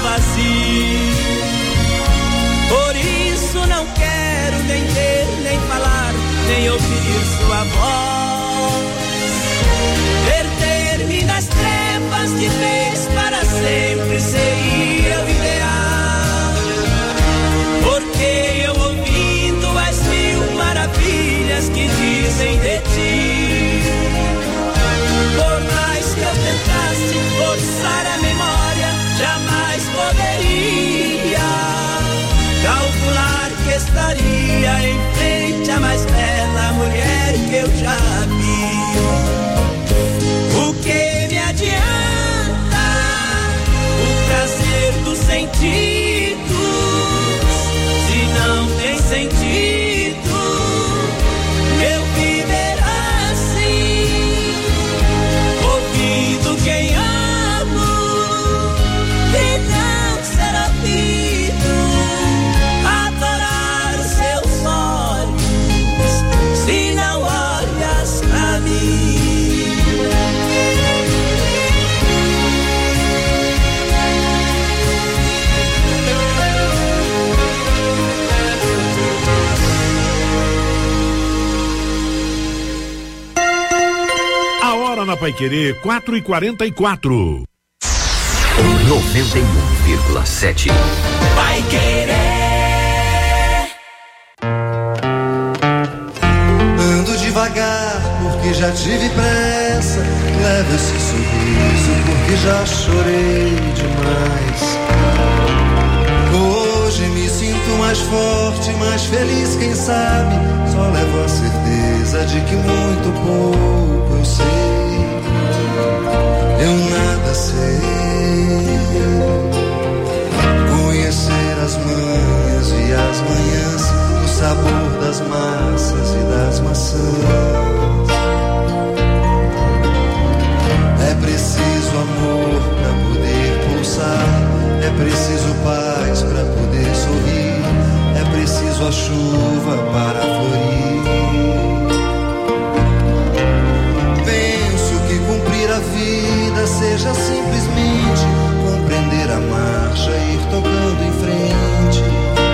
vazio. Por isso não quero nem ver, nem falar, nem ouvir sua voz. Perder-me nas trevas de vez para sempre seria o ideal. Porque eu ouvindo as mil maravilhas que dizem de ti, por mais que eu tentasse forçar a memória, jamais poderia calcular que estaria em frente à mais bela mulher que eu já vi. O que me adianta o prazer dos sentidos, se não tem sentido eu viver assim, ouvindo quem amo e não ser ouvido, adorar os seus olhos se não olhas pra mim. Na Paiquerê 4h44. 91,7. Paiquerê. Ando devagar porque já tive pressa. Levo esse sorriso porque já chorei demais. Hoje me sinto mais forte, mais feliz, quem sabe. Só levo a certeza de que muito pouco eu sei. Eu nada sei. Conhecer as manhas e as manhãs, o sabor das massas e das maçãs. É preciso amor pra poder pulsar, é preciso paz pra poder sorrir, é preciso a chuva para florir. A vida seja simplesmente compreender a marcha e ir tocando em frente.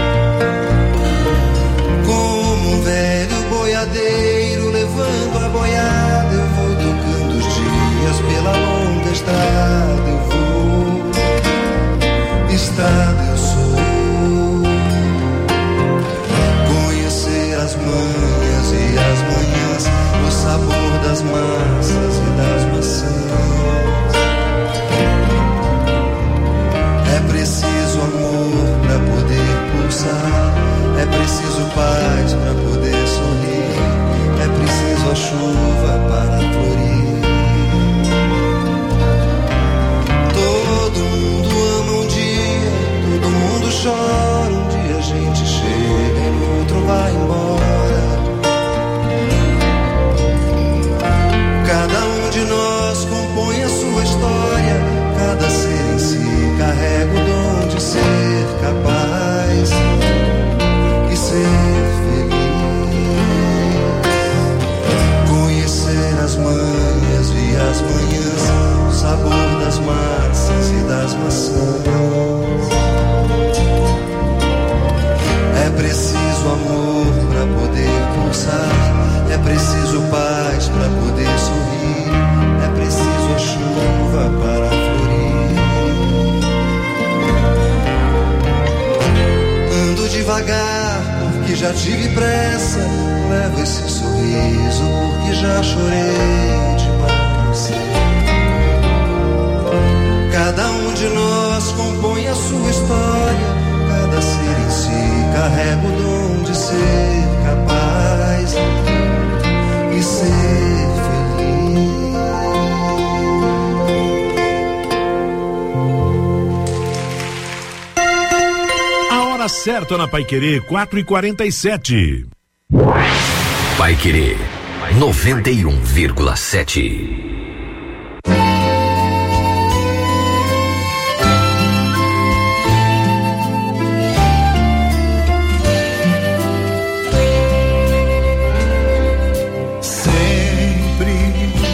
Como um velho boiadeiro levando a boiada, eu vou tocando os dias pela longa estrada. Eu vou, estrada eu sou. Conhecer as manhas e as manhãs, o sabor das massas e das maçãs. É preciso amor pra poder pulsar, é preciso paz pra poder sorrir, é preciso a chuva para florir. Todo mundo ama um dia, todo mundo chora, um dia a gente chega e no outro vai embora. Cada um de nós compõe a sua história, cada ser em si carrega o dom de ser capaz e ser feliz. Conhecer as manhas e as manhãs, o sabor das massas e das maçãs. É preciso amor pra poder pulsar, é preciso paz pra poder sorrir, é preciso a chuva para florir. Ando devagar porque já tive pressa, levo esse sorriso porque já chorei demais. Cada um de nós compõe a sua história, cada ser em si carrega o dom de ser capaz e ser feliz. A hora certa na Paiquerê 4h47. Paiquerê 91,7.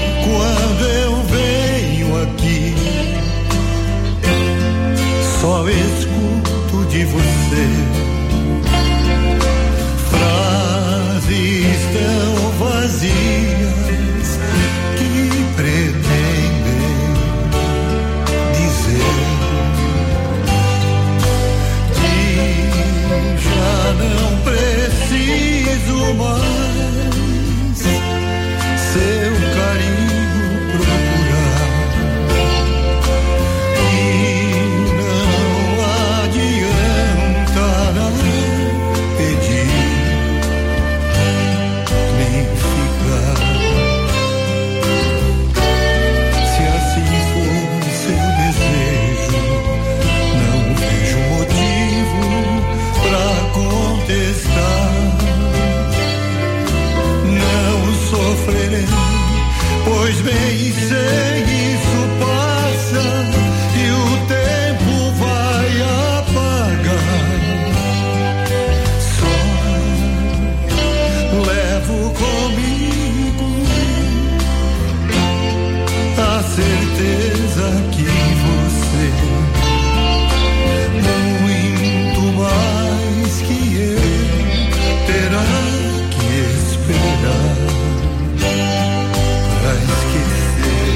Só Pois bem, sei isso passa e o tempo vai apagar. Só levo comigo a certeza que você, muito mais que eu, terá que esperar pra esquecer.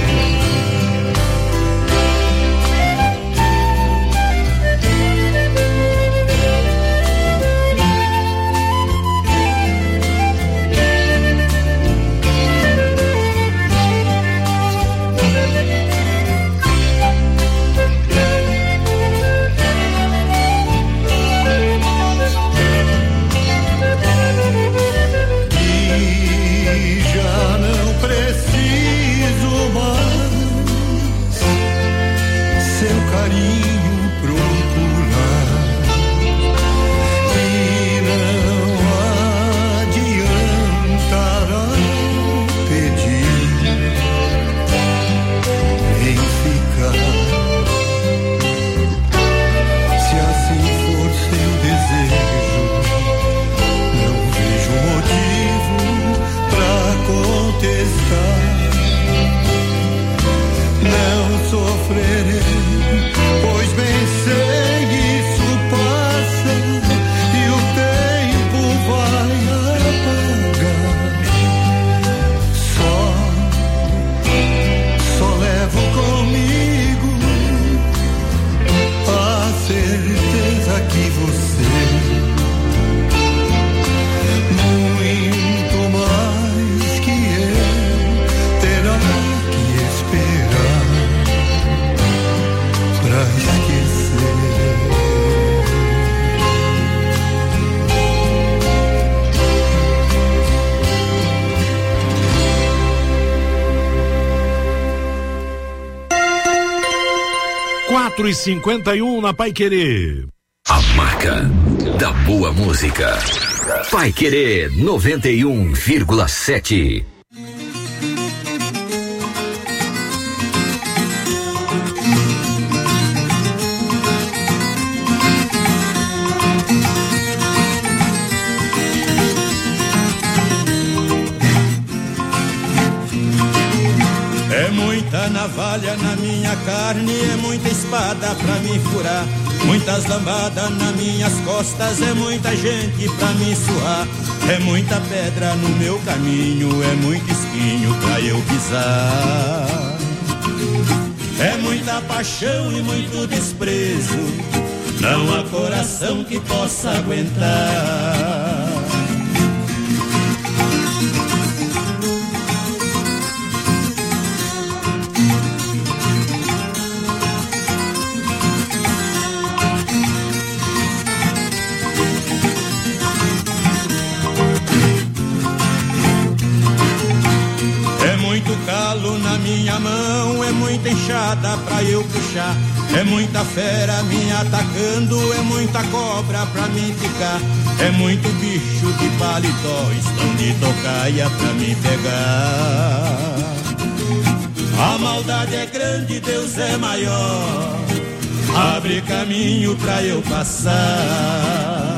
E 51 na Paiquerê. A marca da boa música. Paiquerê 91,7. É muita navalha na minha carne, é muita espada pra me furar, muitas lambadas nas minhas costas, é muita gente pra me surrar, é muita pedra no meu caminho, é muito espinho pra eu pisar, é muita paixão e muito desprezo, não há coração que possa aguentar. Calo na minha mão, é muita enxada pra eu puxar, é muita fera me atacando, é muita cobra pra me picar, é muito bicho de paletó, estão de tocaia pra me pegar. A maldade é grande, Deus é maior, abre caminho pra eu passar.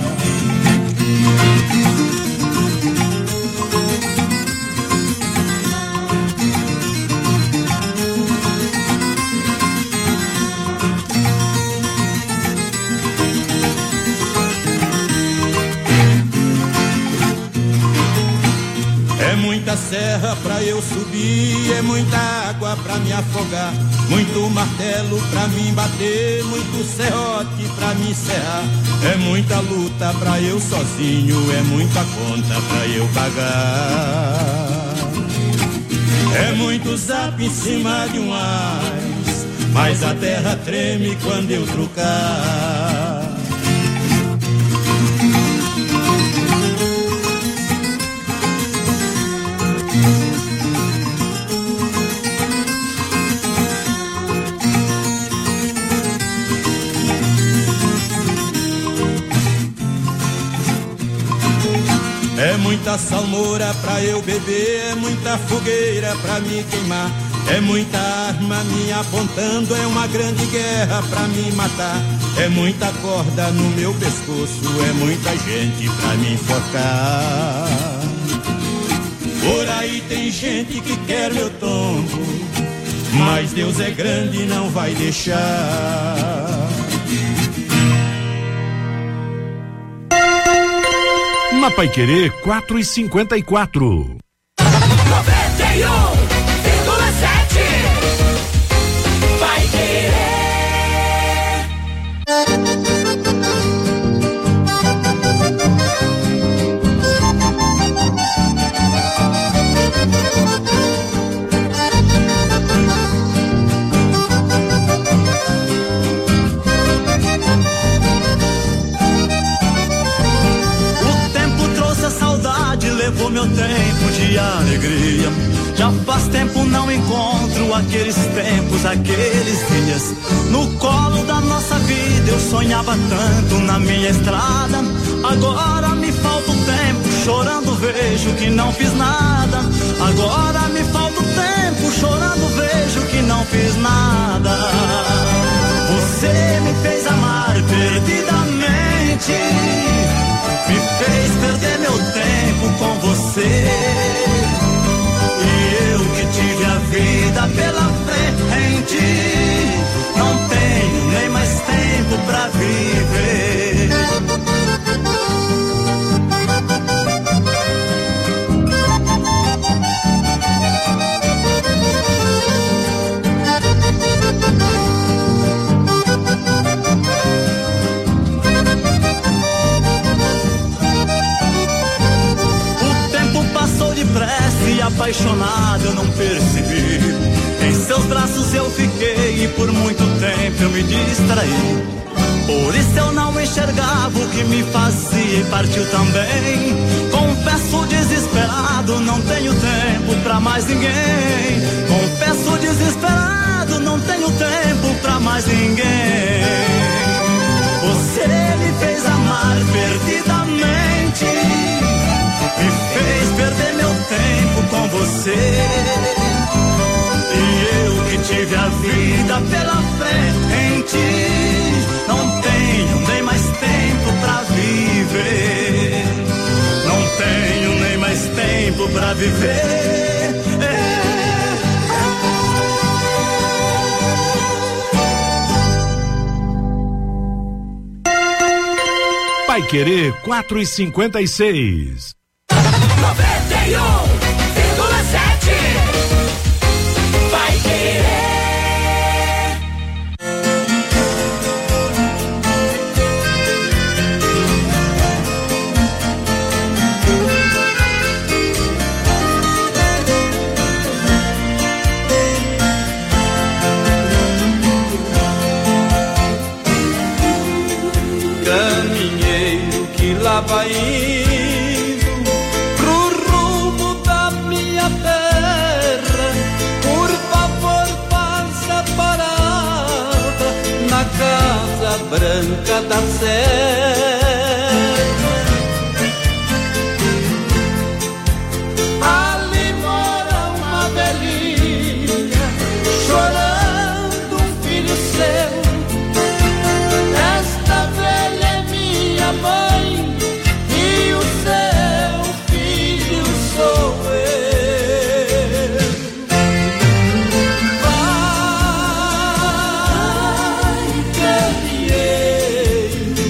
É muita serra pra eu subir, é muita água pra me afogar, muito martelo pra me bater, muito serrote pra me serrar, é muita luta pra eu sozinho, é muita conta pra eu pagar, é muito zap em cima de um ás, mas a terra treme quando eu trucar. É muita salmoura pra eu beber, é muita fogueira pra me queimar. É muita arma me apontando, é uma grande guerra pra me matar. É muita corda no meu pescoço, é muita gente pra me enforcar. Por aí tem gente que quer meu tombo, mas Deus é grande e não vai deixar. Na Paiquerê 4h54. 91,7 Paiquerê. Levou meu tempo de alegria. Já faz tempo não encontro aqueles tempos, aqueles dias. No colo da nossa vida eu sonhava tanto na minha estrada. Agora me falta o tempo, chorando vejo que não fiz nada. Agora me falta o tempo, chorando vejo que não fiz nada. Você me fez amar perdidamente, me fez perder meu tempo com você. E eu que tive a vida pela frente, não tenho nem mais tempo pra viver. Depressa e apaixonado eu não percebi. Em seus braços eu fiquei e por muito tempo eu me distraí. Por isso eu não enxergava o que me fazia e partiu também. Confesso desesperado, não tenho tempo pra mais ninguém. Confesso desesperado, não tenho tempo pra mais ninguém. Você me fez amar perdidamente, me fez perder meu tempo com você. E eu que tive a vida pela frente, não tenho nem mais tempo pra viver. Não tenho nem mais tempo pra viver. Paiquerê 4h56. 91,7 Paiquerê. Caminheiro que lá vai indo pro rumo da minha terra, por favor faça parada na Casa Branca da Serra. Ali mora uma velhinha chorando um filho seu. Esta velha é minha mãe e o seu filho sou eu. Vai, caminheiro,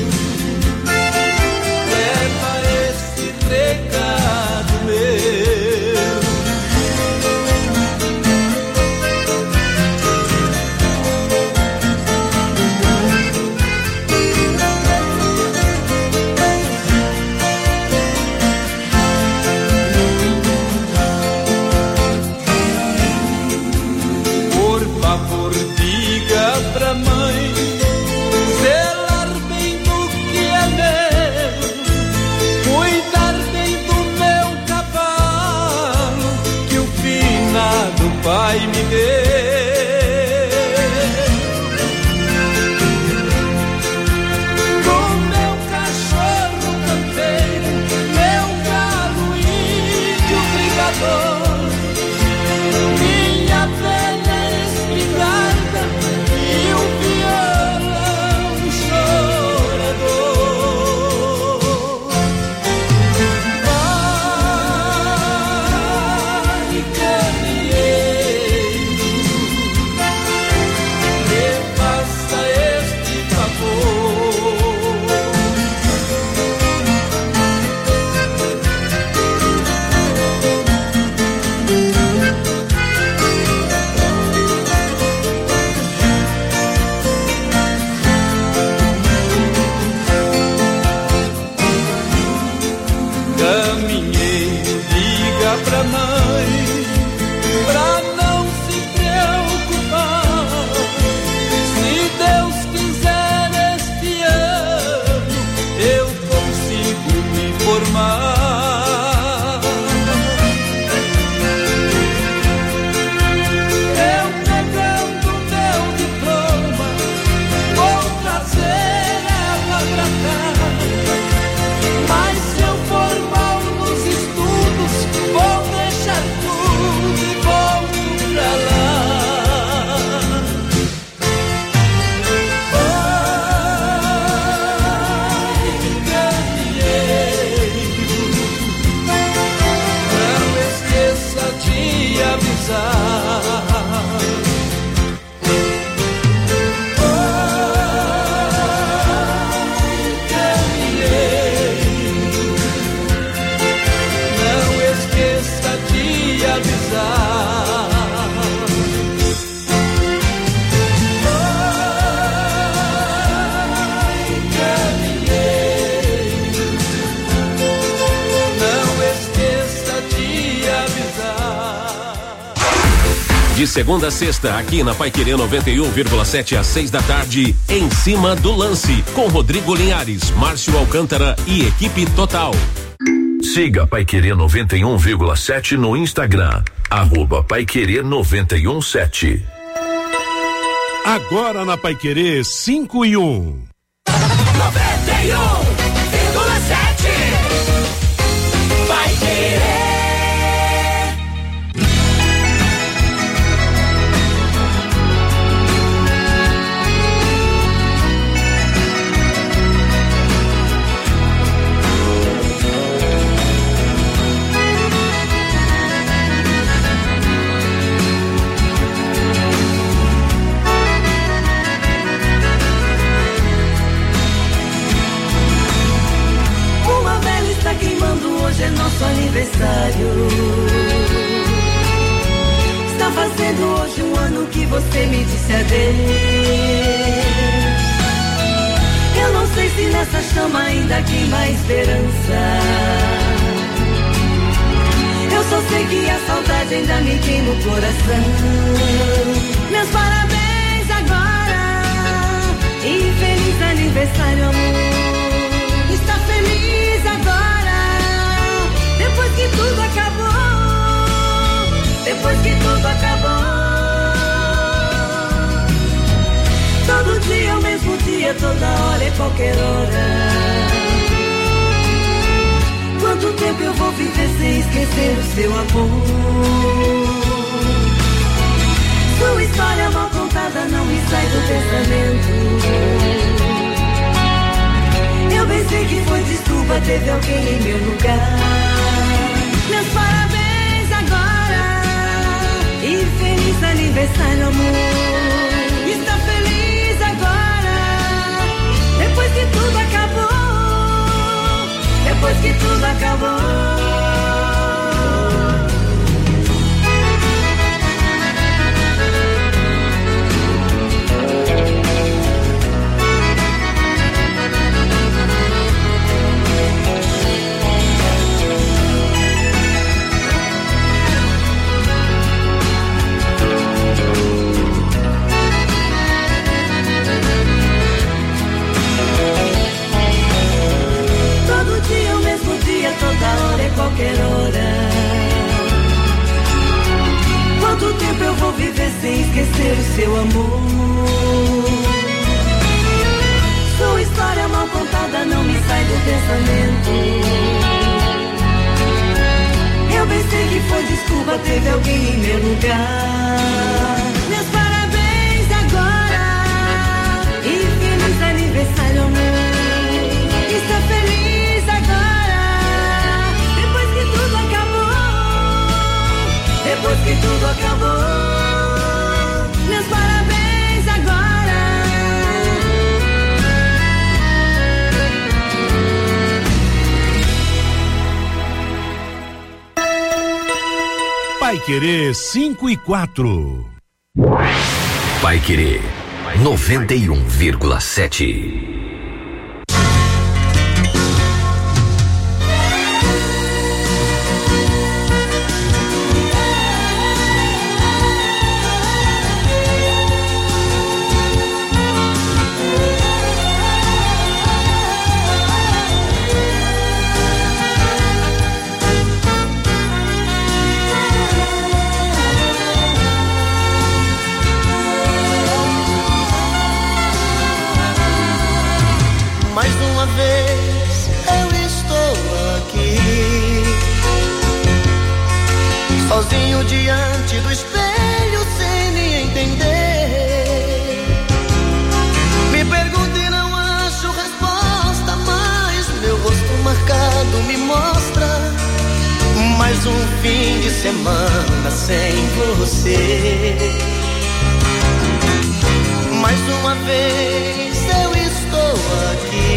leva esse recado meu. Por favor, diga pra mãe zelar bem do que é meu, cuidar bem do meu cavalo que o finado pai me deu. Do meu cachorro campeiro, meu galo Caminheiro, diga pra mãe, pra não se preocupar. Se Deus quiser este ano, eu consigo me formar. Eu pegando meu diploma, vou trazer ela pra cá. Mas se eu for mal nos estudos, vou deixar tudo e volto pra lá. Ai, caminheiro, não esqueça de avisar. De segunda a sexta, aqui na Paiquerê 91,7 às 6 da tarde, Em Cima do Lance, com Rodrigo Linhares, Márcio Alcântara e equipe total. Siga Paiquerê 91,7 no Instagram, @Paiquerê 91,7. Agora na Paiquerê 5:1. 91,7 Paiquerê. Hoje é nosso aniversário. Está fazendo hoje um ano que você me disse adeus. Eu não sei se nessa chama ainda queima a esperança. Eu só sei que a saudade ainda me queima o coração. Meus parabéns agora e feliz aniversário, amor. Está feliz agora? Depois que tudo acabou, depois que tudo acabou. Todo dia é o mesmo dia, toda hora é qualquer hora. Quanto tempo eu vou viver sem esquecer o seu amor? Sua história mal contada não me sai do pensamento. Eu pensei que foi desculpa, teve alguém em meu lugar. Meus parabéns agora e feliz aniversário, amor. Está feliz agora, depois que tudo acabou, depois que tudo acabou. Toda hora é qualquer hora. Quanto tempo eu vou viver sem esquecer o seu amor? Sua história mal contada não me sai do pensamento. Eu pensei que foi desculpa, teve alguém em meu lugar. Meus parabéns agora e feliz aniversário, amor. Está feliz agora, depois que tudo acabou. Meus parabéns agora. Paiquerê 5:04. Paiquerê 91,7. semana sem você. Mais uma vez eu estou aqui,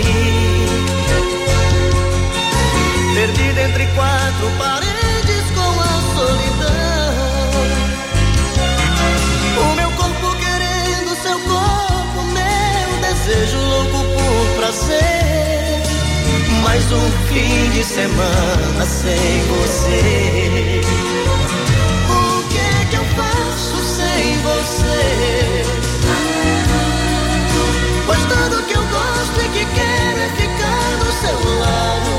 perdido entre quatro paredes com a solidão. O meu corpo querendo seu corpo, meu desejo louco por prazer. Mais um fim de semana sem você. O que é que eu faço sem você? Pois tudo que eu gosto e que quero é ficar do seu lado.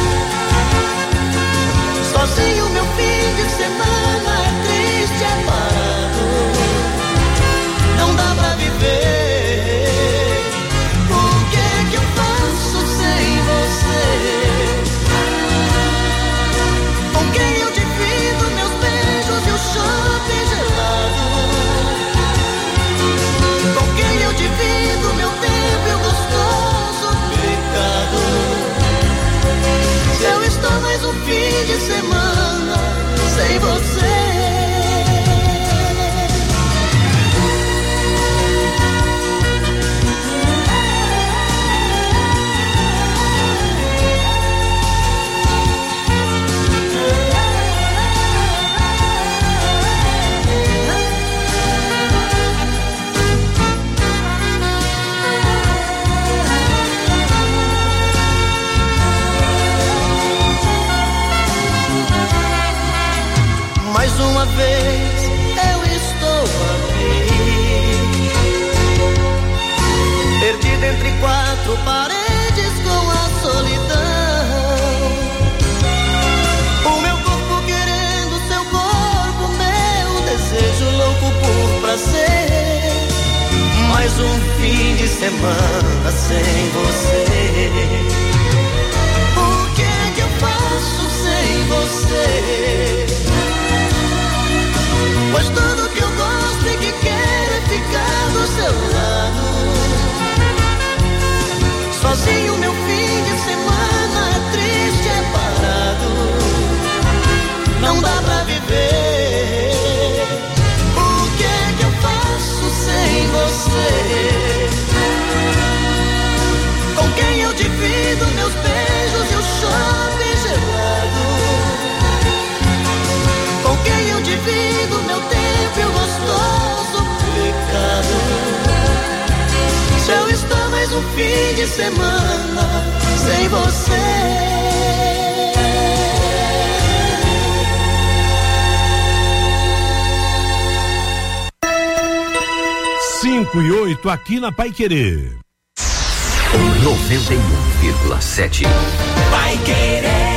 Sozinho meu fim de semana é triste, é parado. Não dá pra viver. O que é que eu faço sem você? Com quem eu divido meus beijos e o shopping gelado? Com quem eu divido meu tempo e o gostoso pecado? Se eu estou mais um fim de semana sem você. Mais uma vez eu estou aqui, perdido entre quatro paredes com a solidão. O meu corpo querendo seu corpo, meu desejo louco por prazer. Mais um fim de semana sem você. O que é que eu faço sem você? Pois tudo que eu gosto e que quero é ficar do seu lado. Sozinho meu fim de semana é triste, é parado. Não dá pra viver. O que é que eu faço sem você? Com quem eu divido meus beijos e o shopping gelado? Com quem eu divido meu tempo e o gostoso pecado? Se eu estou mais um fim de semana sem você. 5 e 8 aqui na Paiquerê. 91,7. Paiquerê.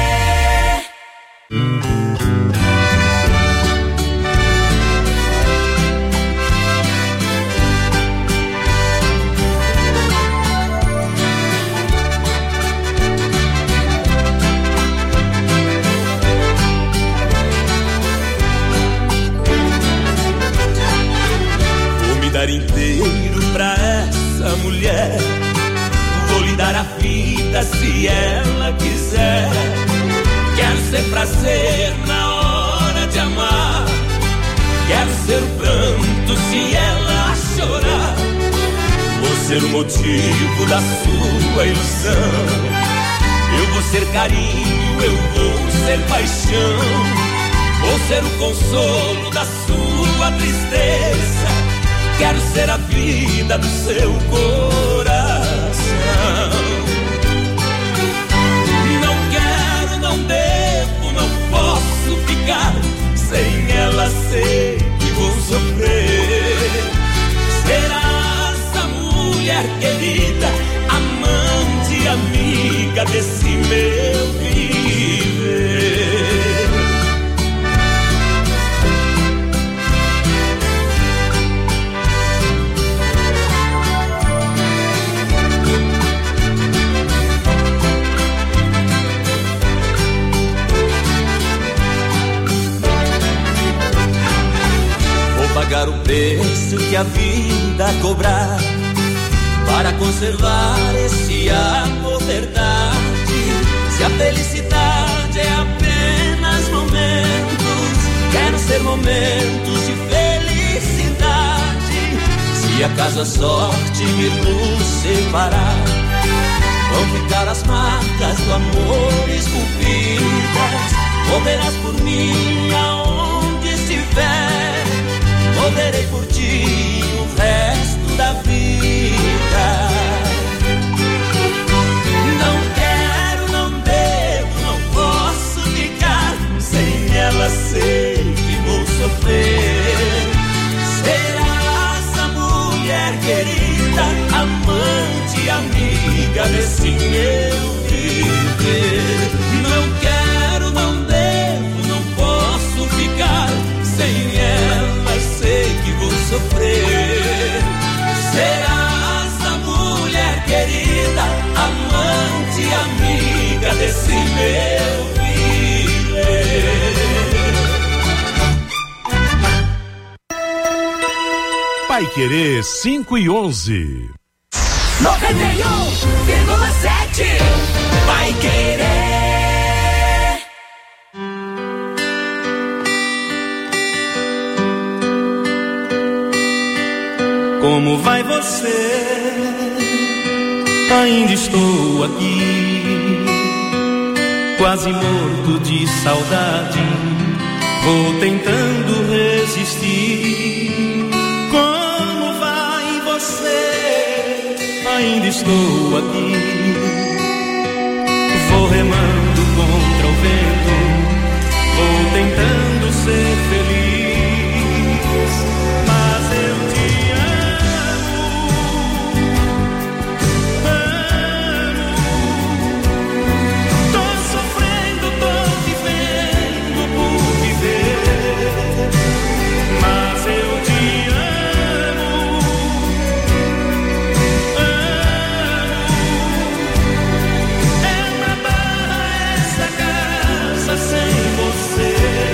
Inteiro pra essa mulher, vou lhe dar a vida se ela quiser. Quero ser prazer na hora de amar, quero ser pranto se ela chorar. Vou ser o motivo da sua ilusão, eu vou ser carinho, eu vou ser paixão. Vou ser o consolo da sua tristeza, quero ser a vida do seu coração. Não quero, não devo, não posso ficar sem ela, sei que vou sofrer. Será essa mulher querida, amante, amiga desse meu viver. Pagar o preço que a vida cobrar para conservar esse amor verdade. Se a felicidade é apenas momento, momentos de felicidade. Se acaso a sorte me nos separar, vão ficar as marcas do amor esculpidas. Morrerás por mim aonde estiver, morrerei por ti o resto da vida. Não quero, não devo, não posso ficar sem ela, sei que vou sofrer. Serás a mulher querida, amante, amiga desse meu viver. Não quero, não devo, não posso ficar sem ela, sei que vou sofrer. Serás a mulher querida, amante, amiga desse meu viver. Paiquerê 5:11. 91,7 Paiquerê. Como vai você? Ainda estou aqui, quase morto de saudade. Vou tentando resistir. Como vai você? Ainda estou aqui, vou remando contra o vento, vou tentando ser feliz, mas eu te amo, tô sofrendo, tô vivendo por viver, mas eu te amo, é uma barra essa casa sem você.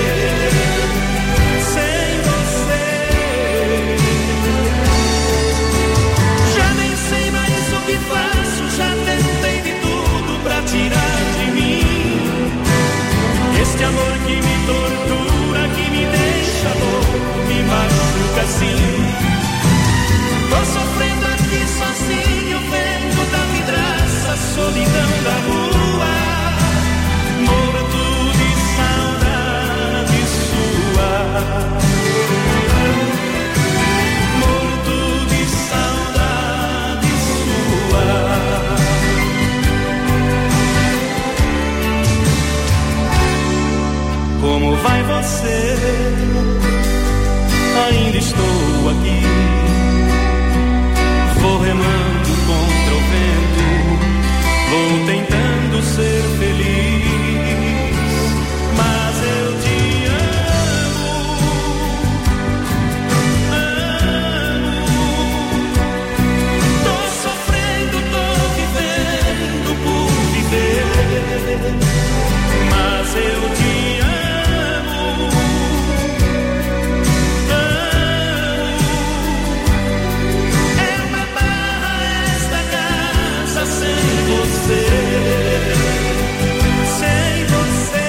Tirar de mim este amor que me tortura, que me deixa louco, me machuca assim. Tô sofrendo aqui sozinho, vendo da vidraça, solidão da rua, morto de saudade sua. Morto de saudade sua. Como vai você? Ainda estou aqui, vou remando contra o vento, vou tentando ser feliz, mas eu te amo, tô sofrendo, tô vivendo por viver, mas eu te amo. Sem você,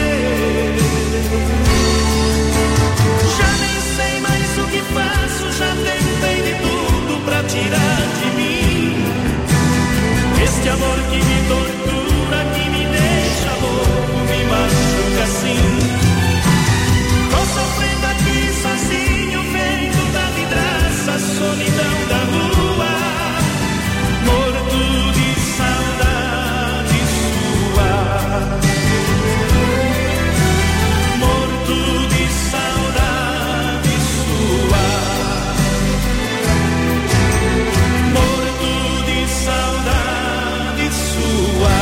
já nem sei mais o que faço, já tentei de tudo pra tirar de mim este amor que me tortura, que me deixa louco, me machuca assim. Tô sofrendo aqui sozinho, vendo da vidraça, solidão da rua, morto de saudade sua. Morto de saudade sua. Morto de saudade sua.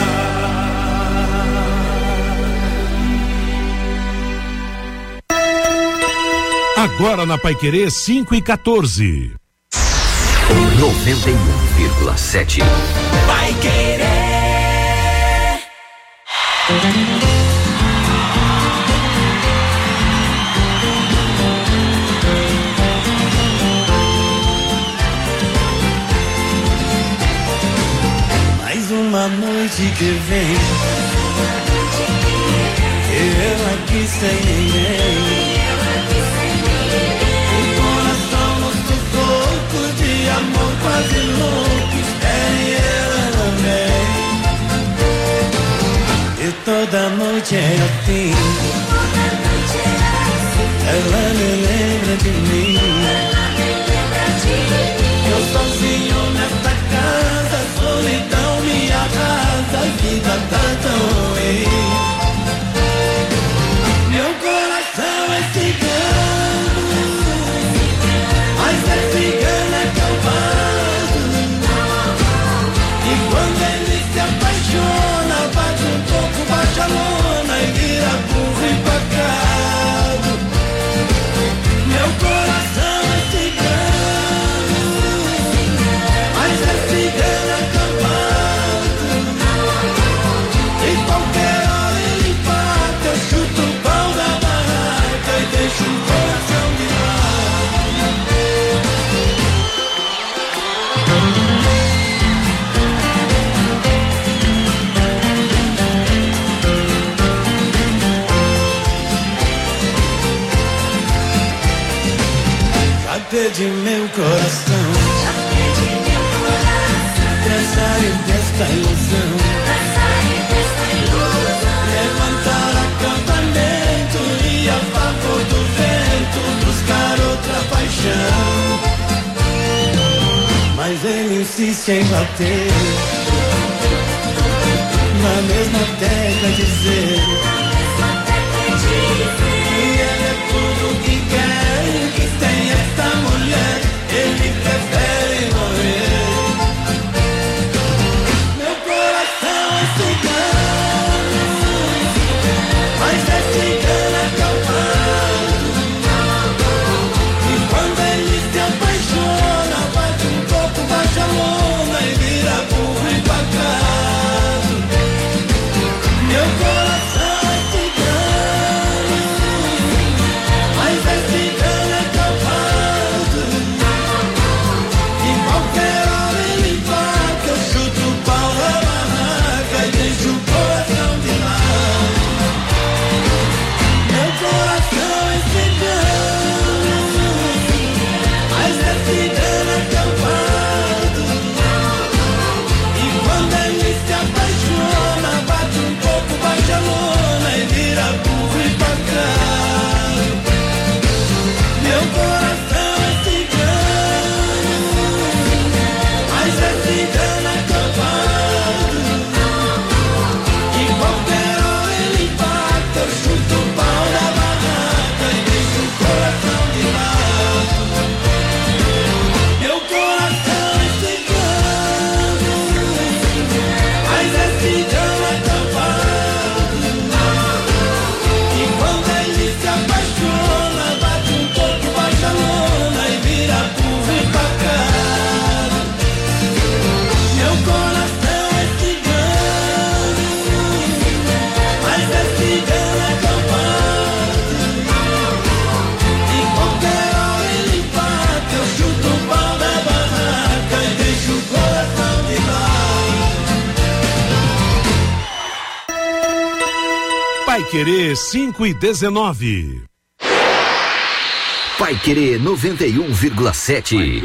Agora na Paiquerê 5:14. 91,7 Paiquerê. Mais uma noite que vem, eu aqui sem ninguém. noite é assim. Ela me lembra de mim. Eu sozinho nesta casa, solidão me arrasa, a vida tá tão ruim. Meu coração é cigano, mas é cigana que eu bato. E quando ele se apaixona, bate um pouco, bate a lona e vira burro e pacado. Meu coração é cigano, mas é cigana que eu bato. E qualquer hora ele bate, eu chuto o pau da barraca e deixo o coração de perdi meu coração, pra sair desta ilusão, levantar acampamento e a favor do vento buscar outra paixão. Mas ele insiste em bater na mesma tecla, dizer que ele é tudo que quer, que tem esta mulher, ele prefere morrer. Meu coração é cigano, mas é cigana que eu bato. E quando ele se apaixona, bate um pouco, bate a lona e vira burro e pacado. Meu coração é cigano, mas é cigana que eu bato. E qualquer hora ele bate, eu chuto o pau da barraca e deixo o coração de lado. Meu coração é cigano, mas é cigana que eu bato. E quando ele se apaixona, bate um pouco, bate a lona e vira burro e pacado. Meu coração é cigano, mas é cigana que eu bato. E qualquer hora ele bate, eu chuto o pau da barraca e deixo o coração de lado. Meu coração é cigano, mas é cigana que eu bato. E quando ele se apaixona, bate um pouco, bate a lona e vira burro e pacado. Meu coração é cigano, mas é cigana que eu bato. E qualquer hora ele bate, eu chuto o pau da barraca e deixo o coração de lado. Pai Querer 5:19. Pai Querer 91,7.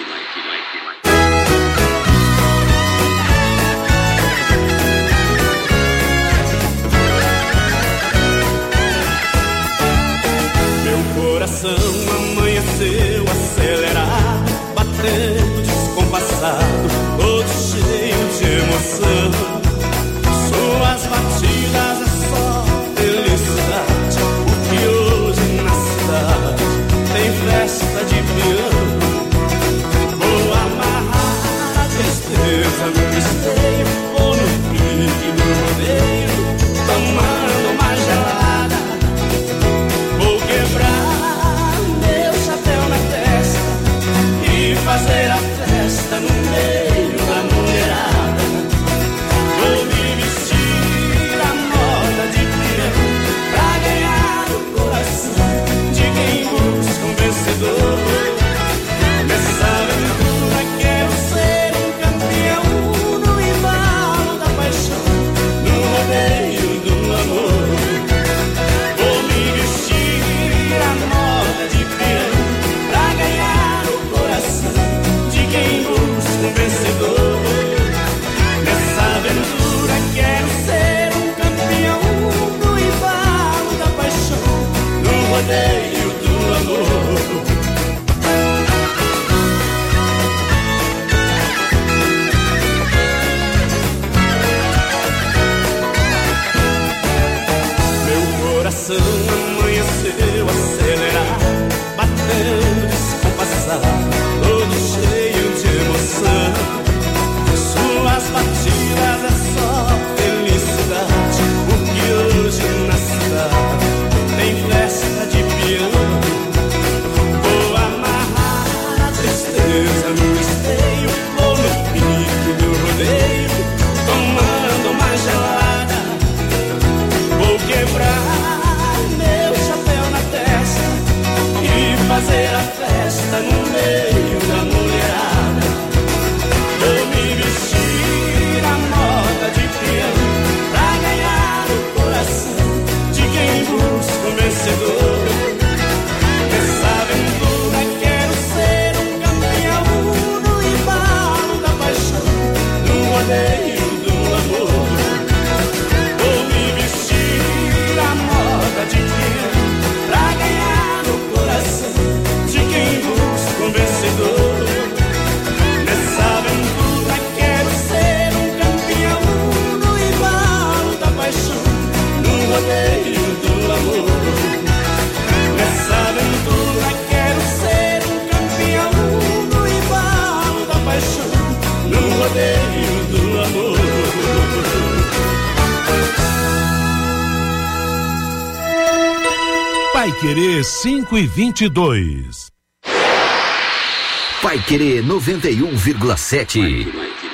Meu coração amanheceu acelerado, batendo descompassado, todo cheio de emoção. Suas batidas é só felicidade, o que hoje na cidade tem festa de piano. coração amanheceu acelerado, batendo descompassado, todo cheio de emoção. Suas batidas é só felicidade, porque hoje na cidade tem festa de peão. Vou amarrar a tristeza no esteio, vou no pique do rodeio, tomando uma gelada. Vou quebrar meu chapéu na testa e fazer a festa no meio da mulherada. Vou me vestir à moda de peão pra ganhar o coração de quem busca o vencedor. Nessa aventura quero ser um campeão no embalo da paixão, no rodeio do amor. Vou me vestir à moda de peão pra ganhar o coração de quem busca o vencedor. Nessa aventura quero ser um campeão no embalo da paixão, no rodeio do amor. Nessa aventura quero ser um campeão no embalo da paixão, no rodeio do amor. Paiquerê 5:22. Paiquerê 91,7.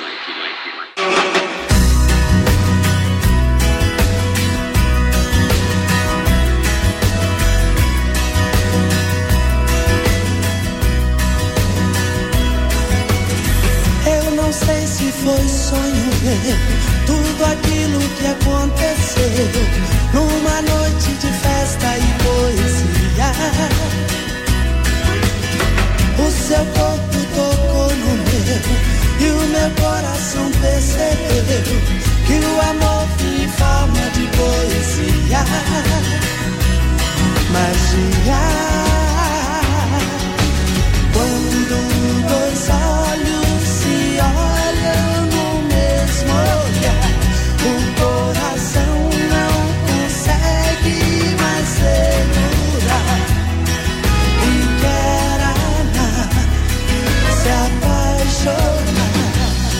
Eu não sei se foi sonho meu, tudo aquilo que aconteceu numa noite de festa e poesia. O seu corpo tocou no meu e o meu coração percebeu que o amor vinha em forma de poesia. Magia. Quando dois olhos se olham no mesmo olhar, o coração não consegue mais segurar e quer amar, se apaixonar.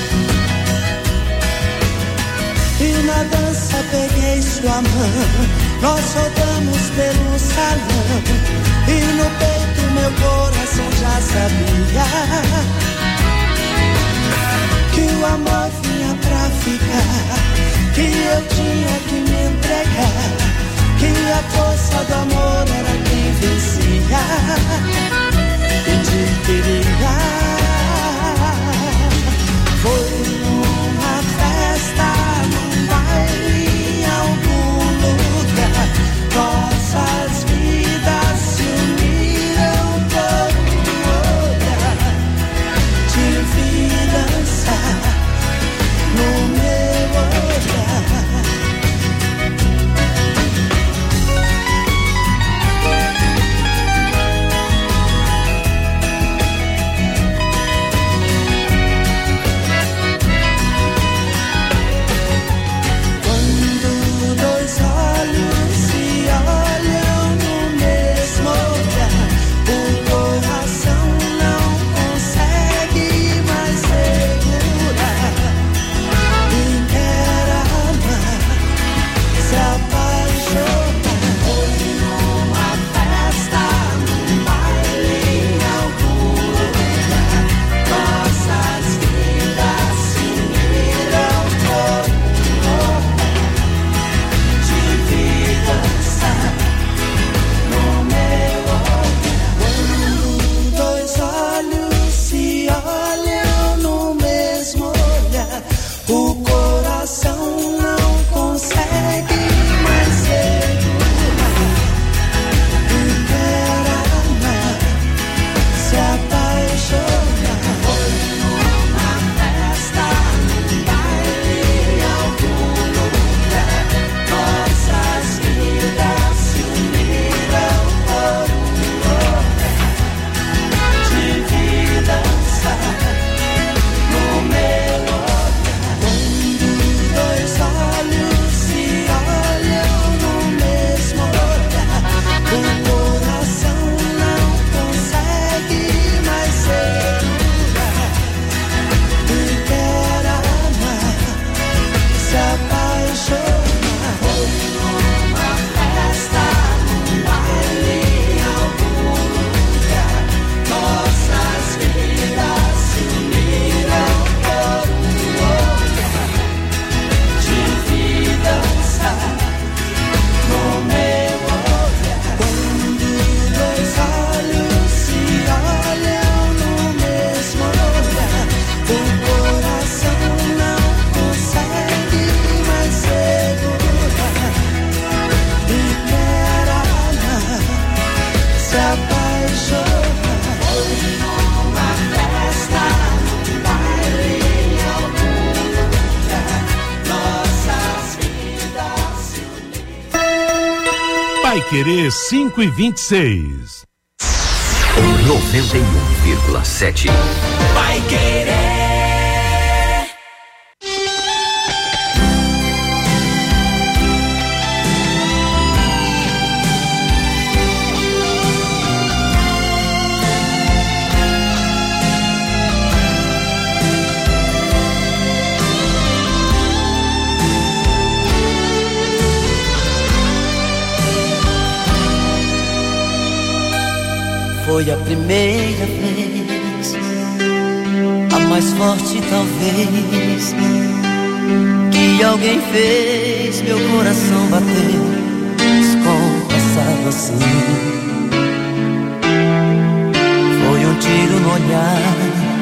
E na dança peguei sua mão, nós rodamos pelo salão e no peito meu coração já sabia que o amor vinha pra ficar, que eu tinha que me entregar, que a força do amor era quem vencia e te queria. Foi numa festa, num baile, em algum lugar, nossas vidas se uniram por um olhar. Te vi dançar no meu olhar. Paiquerê 5:26. 91,7. Paiquerê. Foi a primeira vez, a mais forte talvez, que alguém fez meu coração bater descompassado assim. Foi um tiro no olhar,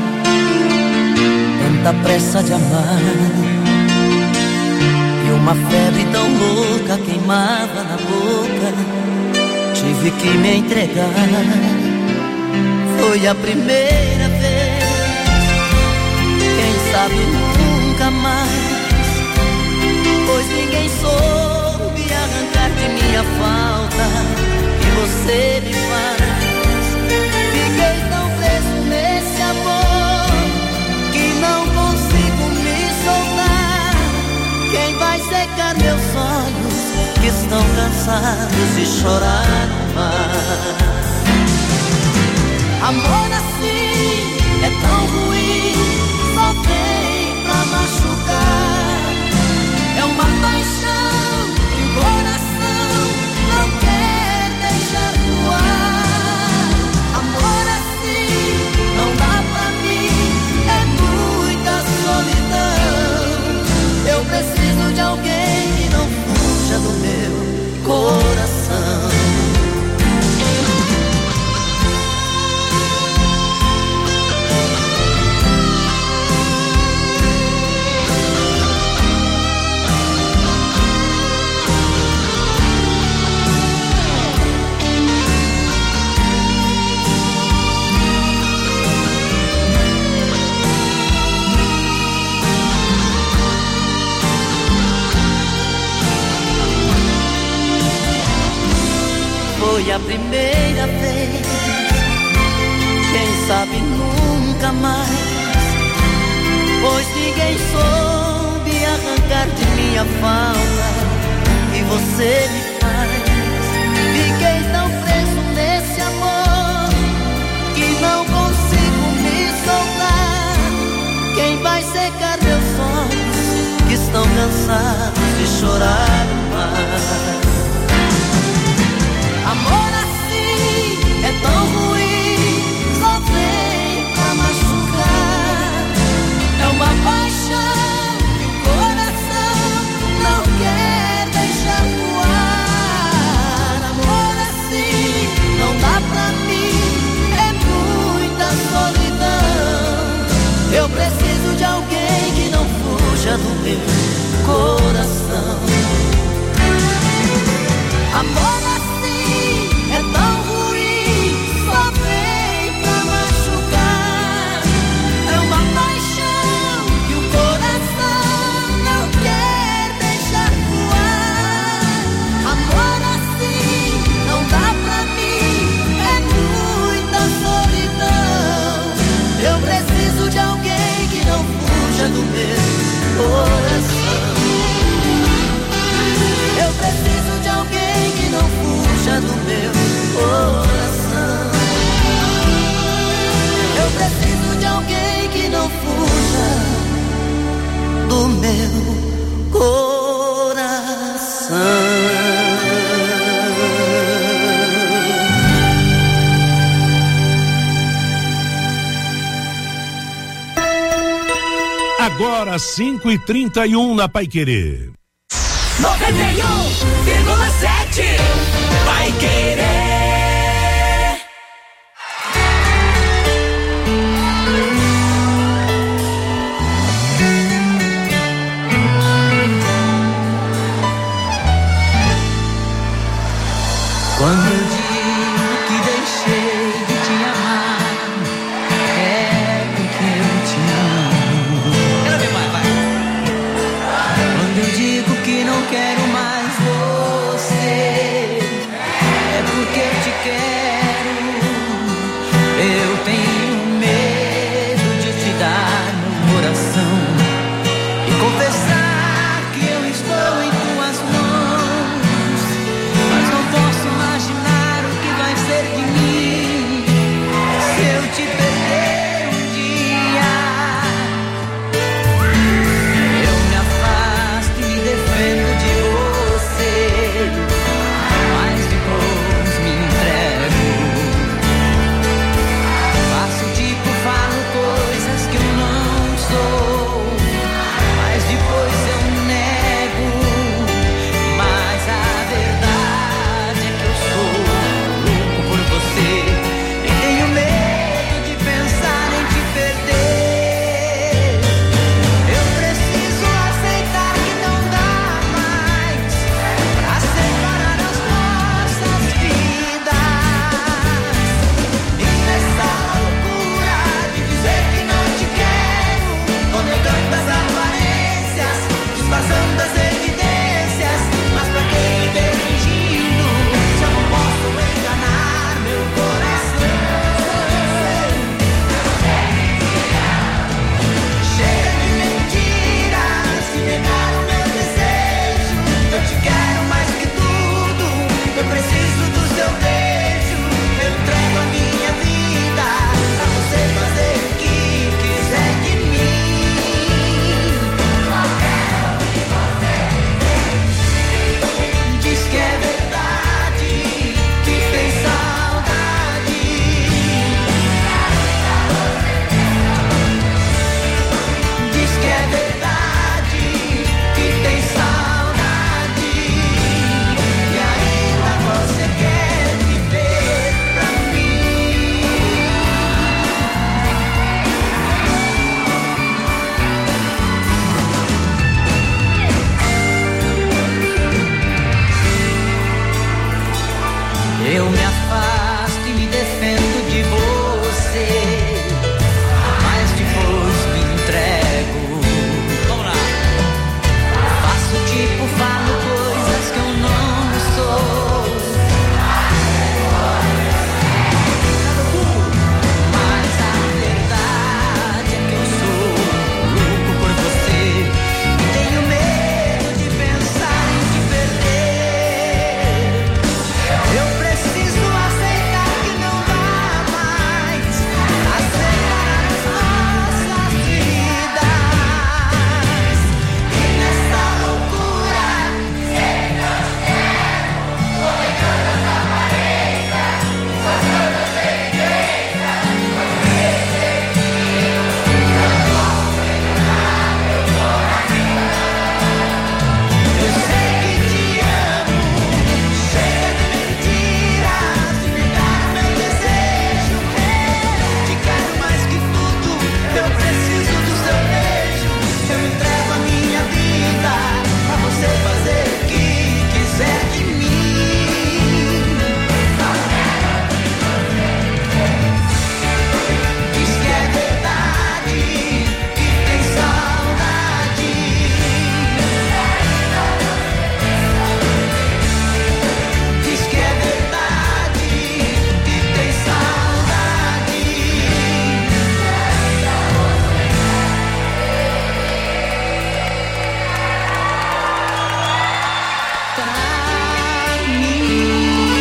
tanta pressa de amar, e uma febre tão louca queimava na boca, tive que me entregar. Foi a primeira vez, quem sabe nunca mais, pois ninguém soube arrancar de minha falta que você me faz. Fiquei tão preso nesse amor que não consigo me soltar. Quem vai secar meus olhos que estão cansados de chorar no mar? Amor assim é tão ruim, só vem pra machucar. É uma paixão que o coração não quer deixar voar. Amor assim não dá pra mim, é muita solidão. Eu preciso de alguém que não fuja do meu coração. Foi a primeira vez, quem sabe nunca mais, pois ninguém soube arrancar de minha falta que você me faz. Fiquei tão preso nesse amor que não consigo me soltar. Quem vai secar meus olhos que estão cansados de chorar no mar? Amor assim é tão ruim, só vem pra machucar. É uma paixão que o coração não quer deixar voar. Amor assim não dá pra mim, é muita solidão. Eu preciso de alguém que não fuja do meu coração. Amor é tão ruim, só vem pra machucar. É uma paixão que o coração não quer deixar voar. Amor assim não dá pra mim, é muita solidão. Eu preciso de alguém que não fuja do meu coração. Eu preciso de alguém que não fuja do meu coração. Eu preciso de alguém que não fuja do meu coração. Agora 5:31 na Paiquerê. 91,7 Paiquerê. Quando eu digo que deixei de te amar, é porque eu te amo. Quero ver mais, vai. Quando eu digo que não quero mais você, Eu me afasto e me defendo de você, mas depois me entrego. Vamos lá. Faço tipo, falo coisas que eu não sou. Mas a verdade é que eu sou louco por você. Tenho medo de pensar em te perder. Eu preciso aceitar que não dá mais, aceitar as nossas vidas. E nessa loucura sempre nós temos, colocando essa aparência, passando sem crença, eu sei que te amo, chega de mentiras, de negar o meu desejo. Te quero mais que tudo, eu preciso do seu beijo. Eu entrego a minha vida pra você fazer o que quiser de mim. Diz que é verdade, que tem saudade. Diz que é verdade, que tem saudade. Pra mim.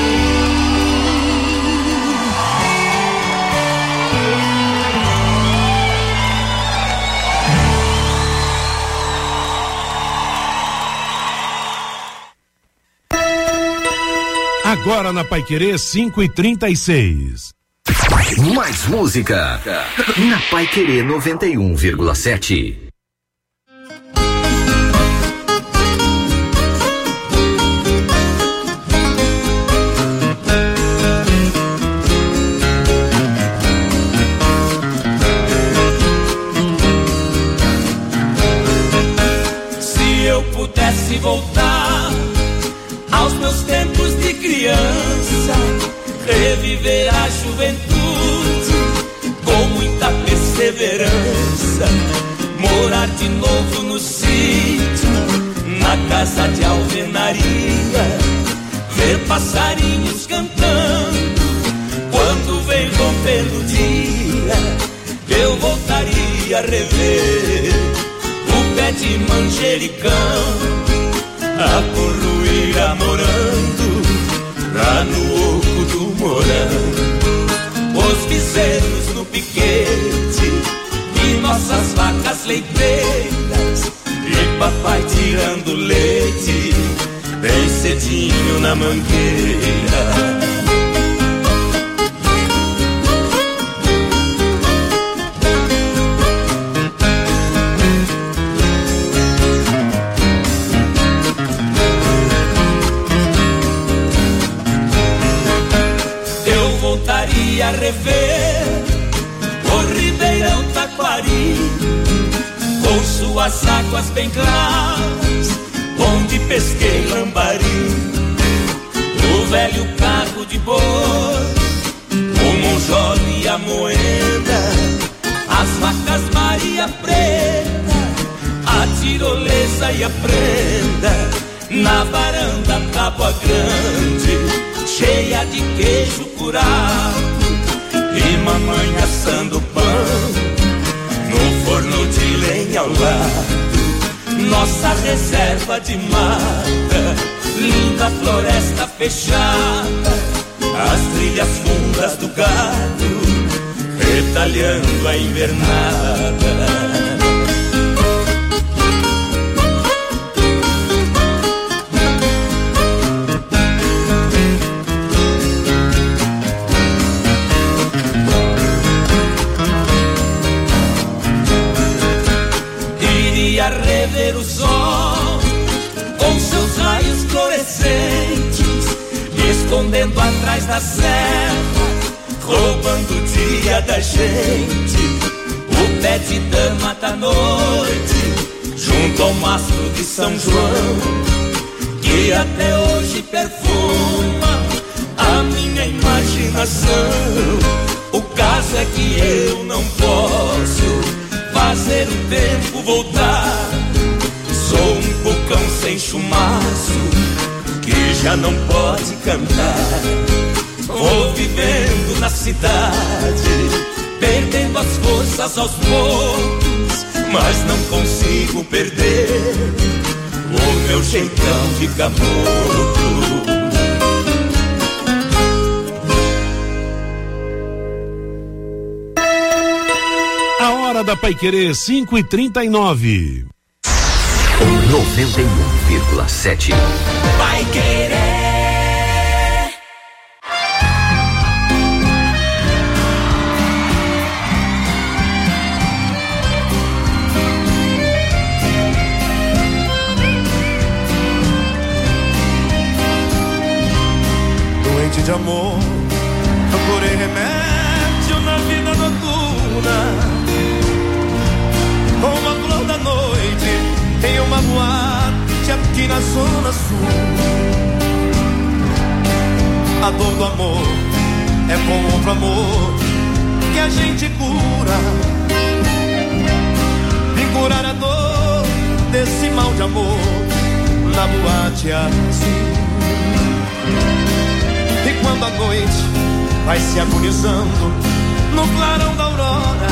Agora na Paiquerê 5h36. Mais música na Paiquerê 91,7. Se eu pudesse voltar aos meus tempos de criança, reviver a juventude com muita perseverança, morar de novo no sítio, na casa de alvenaria, ver passarinhos cantando quando vem rompendo o dia. Eu voltaria a rever o pé de manjericão, a corruíra morando lá no oco do morango, os bezerros no piquete e nossas vacas leiteiras, e papai tirando leite bem cedinho na mangueira. A rever o Ribeirão Taquari, com suas águas bem claras, onde pesquei lambari, o velho carro de boi, o monjolo e a moeda, as vacas Maria Preta, a tirolesa e a prenda, na varanda Tábua Grande, cheia de queijo curado, e mamãe assando pão no forno de lenha ao lado. Nossa reserva de mata, linda floresta fechada, as trilhas fundas do gado retalhando a invernada. Iria rever o sol com seus raios fluorescentes, escondendo atrás da serra, roubando o dia da gente. O pé de dama da noite, junto ao mastro de São João, que até hoje perfuma a minha já não pode cantar. Vou vivendo na cidade, perdendo as forças aos poucos, mas não consigo perder o meu jeitão de caboclo. A hora da Paiquerê, 5h39. 91,7. Paiquerê. Doente de amor, procurei remédio na vida noturna. Como a flor da noite em uma boate aqui na zona sul. A dor do amor é com outro amor que a gente cura. Vim curar a dor desse mal de amor na boate azul. E quando a noite vai se agonizando no clarão da aurora,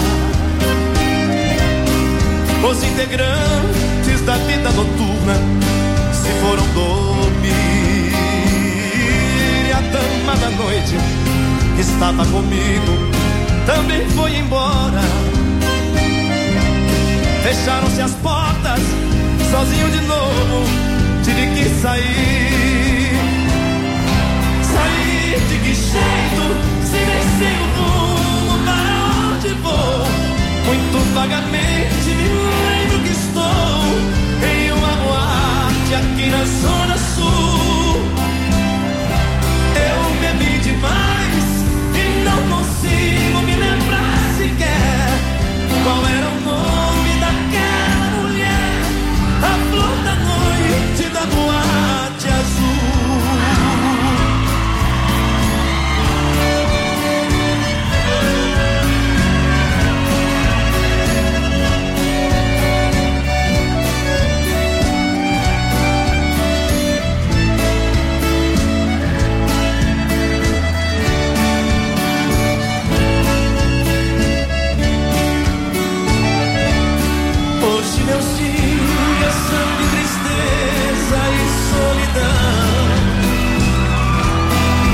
os integrantes da vida noturna se foram dormir. E a dama da noite que estava comigo também foi embora. Fecharam-se as portas, sozinho de novo tive que sair.